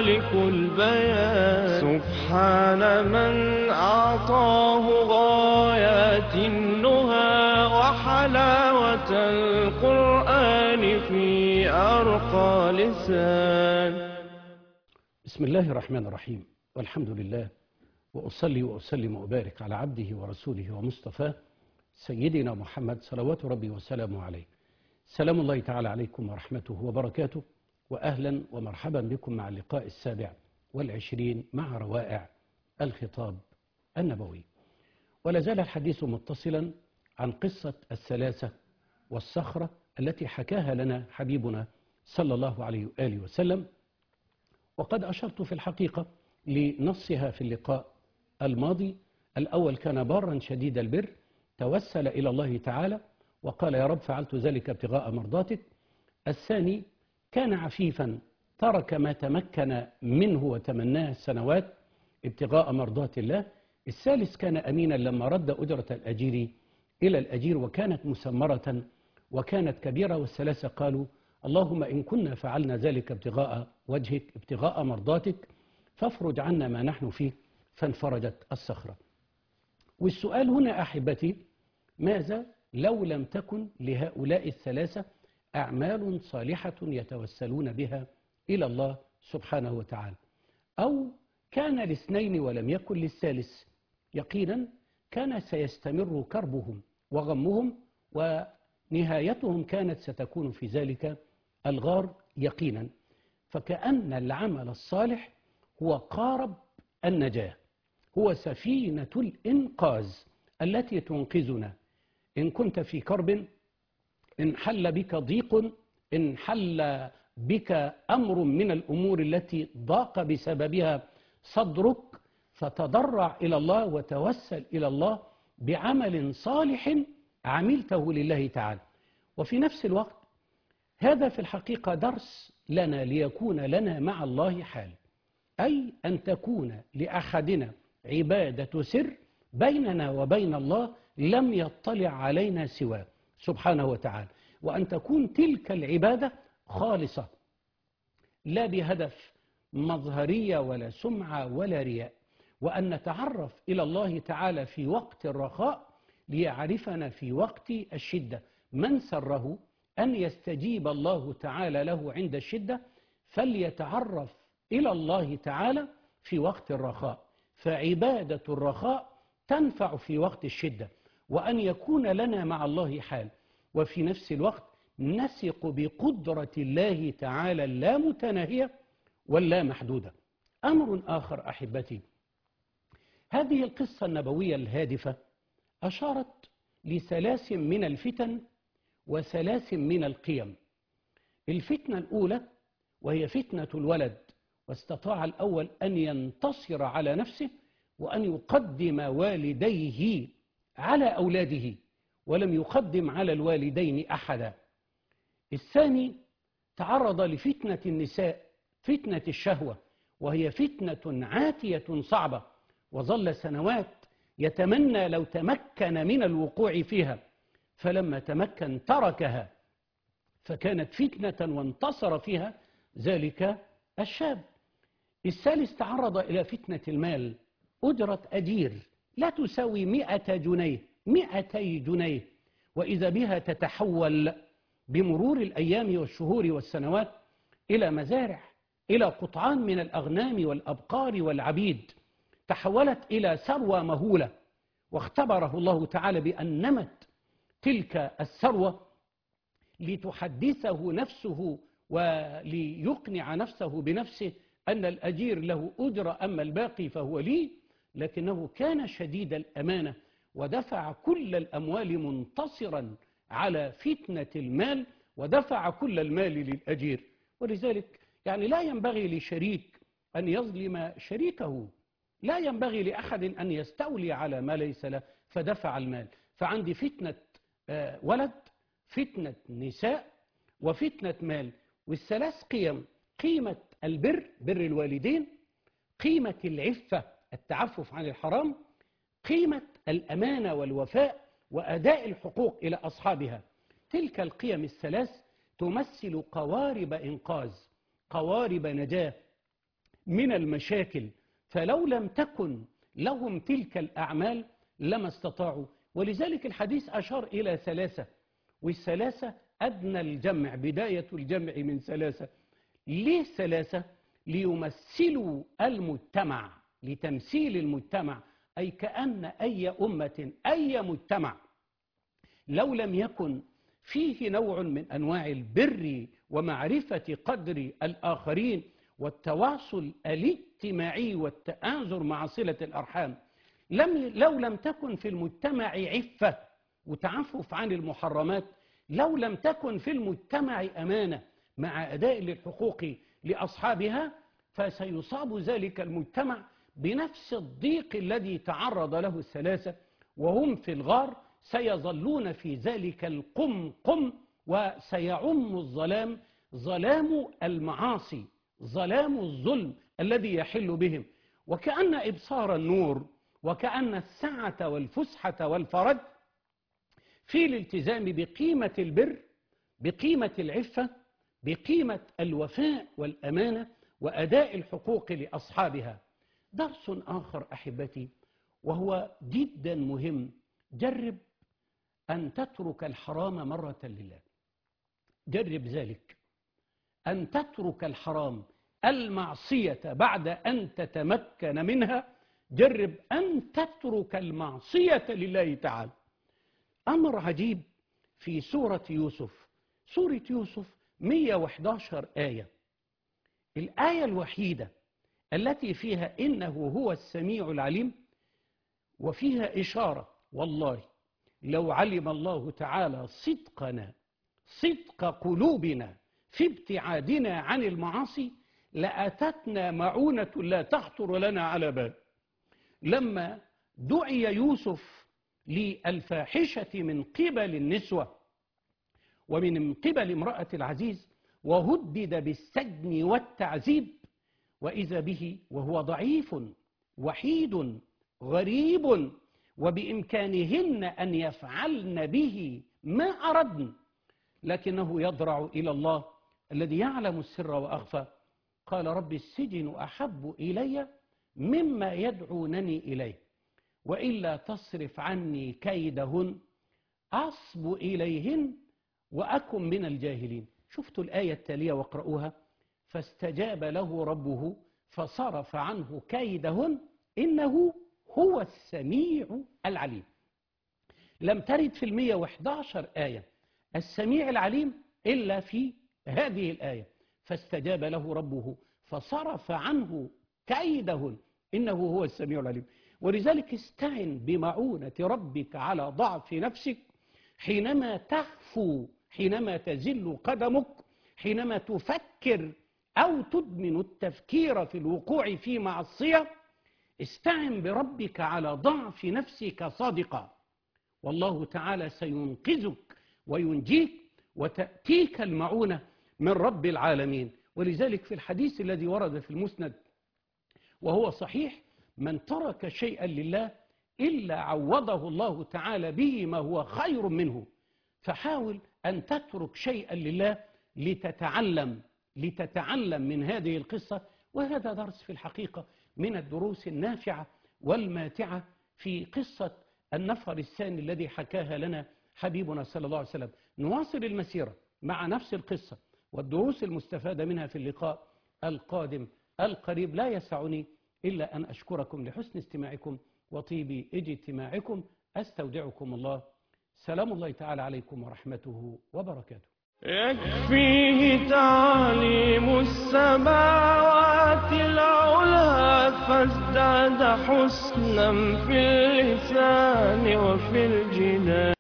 خالق البيان سبحان من أعطاه غايات النهى وحلاوة القرآن في أرقى لسان. بسم الله الرحمن الرحيم، والحمد لله، وأصلي وأسلم وأبارك على عبده ورسوله ومصطفاه سيدنا محمد صلوات ربي وسلامه عليه. سلام الله تعالى عليكم ورحمته وبركاته، وأهلا ومرحبا بكم مع اللقاء 27 مع روائع الخطاب النبوي. ولا زال الحديث متصلا عن قصة الثلاثة والصخرة التي حكاها لنا حبيبنا صلى الله عليه وآله وسلم، وقد أشرت في الحقيقة لنصها في اللقاء الماضي. الأول كان بارا شديد البر، توسل إلى الله تعالى وقال: يا رب فعلت ذلك ابتغاء مرضاتك. الثاني كان عفيفا، ترك ما تمكن منه وتمناه السنوات ابتغاء مرضات الله. الثالث كان أمينا لما رد أجرة الأجير إلى الأجير، وكانت مسمرة وكانت كبيرة. والثلاثة قالوا: اللهم إن كنا فعلنا ذلك ابتغاء وجهك ابتغاء مرضاتك فافرج عنا ما نحن فيه، فانفرجت الصخرة. والسؤال هنا أحبتي: ماذا لو لم تكن لهؤلاء الثلاثة أعمال صالحة يتوسلون بها إلى الله سبحانه وتعالى، أو كان الاثنين ولم يكن للثالث؟ يقينا كان سيستمر كربهم وغمهم، ونهايتهم كانت ستكون في ذلك الغار يقينا. فكأن العمل الصالح هو قارب النجاة، هو سفينة الإنقاذ التي تنقذنا. إن كنت في كرب، إن حل بك ضيق، إن حل بك أمر من الأمور التي ضاق بسببها صدرك، فتضرع إلى الله وتوسل إلى الله بعمل صالح عملته لله تعالى. وفي نفس الوقت هذا في الحقيقة درس لنا ليكون لنا مع الله حال، أي أن تكون لأحدنا عبادة سر بيننا وبين الله لم يطلع علينا سواه سبحانه وتعالى، وأن تكون تلك العبادة خالصة لا بهدف مظهرية ولا سمعة ولا رياء، وأن نتعرف إلى الله تعالى في وقت الرخاء ليعرفنا في وقت الشدة. من سره أن يستجيب الله تعالى له عند الشدة فليتعرف إلى الله تعالى في وقت الرخاء، فعبادة الرخاء تنفع في وقت الشدة. وأن يكون لنا مع الله حال، وفي نفس الوقت نثق بقدرة الله تعالى اللامتناهية واللا محدودة. أمر آخر أحبتي، هذه القصة النبوية الهادفة أشارت لثلاث من الفتن وثلاث من القيم. الفتنة الأولى وهي فتنة الولد، واستطاع الأول أن ينتصر على نفسه وأن يقدم والديه على أولاده، ولم يقدم على الوالدين أحدا. الثاني تعرض لفتنة النساء، فتنة الشهوة، وهي فتنة عاتية صعبة، وظل سنوات يتمنى لو تمكن من الوقوع فيها، فلما تمكن تركها، فكانت فتنة وانتصر فيها ذلك الشاب. الثالث تعرض إلى فتنة المال، أجرة أجير لا تساوي 100 جنيه 200 جنيه، وإذا بها تتحول بمرور الأيام والشهور والسنوات إلى مزارع، إلى قطعان من الأغنام والأبقار والعبيد، تحولت إلى ثروة مهولة. واختبره الله تعالى بأن نمت تلك الثروة لتحدثه نفسه وليقنع نفسه بنفسه أن الأجير له أجر أما الباقي فهو لي، لكنه كان شديد الأمانة ودفع كل الأموال منتصرا على فتنة المال، ودفع كل المال للأجير. ولذلك يعني لا ينبغي لشريك أن يظلم شريكه، لا ينبغي لأحد أن يستولي على ما ليس له، فدفع المال. فعندي فتنة ولد، فتنة نساء، وفتنة مال. والثلاث قيم: قيمة البر، بر الوالدين، قيمة العفة، التعفف عن الحرام، قيمة الأمانة والوفاء وأداء الحقوق إلى أصحابها. تلك القيم الثلاث تمثل قوارب إنقاذ، قوارب نجاة، من المشاكل، فلو لم تكن لهم تلك الأعمال لما استطاعوا. ولذلك الحديث أشار إلى ثلاثة، والثلاثة أدنى الجمع، بداية الجمع من ثلاثة. ليه ثلاثة؟ ليمثلوا المجتمع، لتمثيل المجتمع، أي كأن أي أمة أي مجتمع لو لم يكن فيه نوع من أنواع البر ومعرفة قدر الآخرين والتواصل الاجتماعي والتآزر مع صلة الأرحام، لو لم تكن في المجتمع عفة وتعفف عن المحرمات، لو لم تكن في المجتمع أمانة مع أداء الحقوق لأصحابها، فسيصاب ذلك المجتمع بنفس الضيق الذي تعرض له الثلاثة وهم في الغار. سيظلون في ذلك القمقم، وسيعم الظلام، ظلام المعاصي، ظلام الظلم الذي يحل بهم. وكأن إبصار النور، وكأن السعة والفسحة والفرج في الالتزام بقيمة البر، بقيمة العفة، بقيمة الوفاء والأمانة وأداء الحقوق لأصحابها. درس آخر أحبتي وهو جدا مهم، جرب أن تترك الحرام مرة لله. جرب ذلك، أن تترك الحرام، المعصية بعد أن تتمكن منها. جرب أن تترك المعصية لله تعالى. أمر عجيب في سورة يوسف. سورة يوسف 111 آية، الآية الوحيدة التي فيها إنه هو السميع العليم، وفيها إشارة والله لو علم الله تعالى صدقنا، صدق قلوبنا في ابتعادنا عن المعاصي، لأتتنا معونة لا تخطر لنا على بال. لما دعي يوسف للفاحشة من قبل النسوة ومن قبل امرأة العزيز، وهدد بالسجن والتعذيب، وإذا به وهو ضعيف وحيد غريب، وبإمكانهن أن يفعلن به ما أردن، لكنه يضرع إلى الله الذي يعلم السر وأخفى. قال رب السجن أحب إلي مما يدعونني إليه، وإلا تصرف عني كيدهن أصب إليهن وأكن من الجاهلين. شفتوا الآية التالية واقرؤوها. فاستجاب له ربه فصرف عنه كيدهن إنه هو السميع العليم. لم ترد في 111 آية السميع العليم إلا في هذه الآية، فاستجاب له ربه فصرف عنه كيدهن إنه هو السميع العليم. ولذلك استعن بمعونة ربك على ضعف نفسك حينما تخفو، حينما تزل قدمك، حينما تفكر أو تدمن التفكير في الوقوع في معصية. استعن بربك على ضعف نفسك صادقا، والله تعالى سينقذك وينجيك وتأتيك المعونة من رب العالمين. ولذلك في الحديث الذي ورد في المسند وهو صحيح: من ترك شيئا لله إلا عوضه الله تعالى به ما هو خير منه. فحاول أن تترك شيئا لله لتتعلم من هذه القصة. وهذا درس في الحقيقة من الدروس النافعة والماتعة في قصة النفر الثاني الذي حكاها لنا حبيبنا صلى الله عليه وسلم. نواصل المسيرة مع نفس القصة والدروس المستفادة منها في اللقاء القادم القريب. لا يسعني إلا أن أشكركم لحسن استماعكم وطيب اجتماعكم. أستودعكم الله. سلام الله تعالى عليكم ورحمته وبركاته. يكفيه تعليم السماوات العلى فازداد حسنا في اللسان وفي الجنان.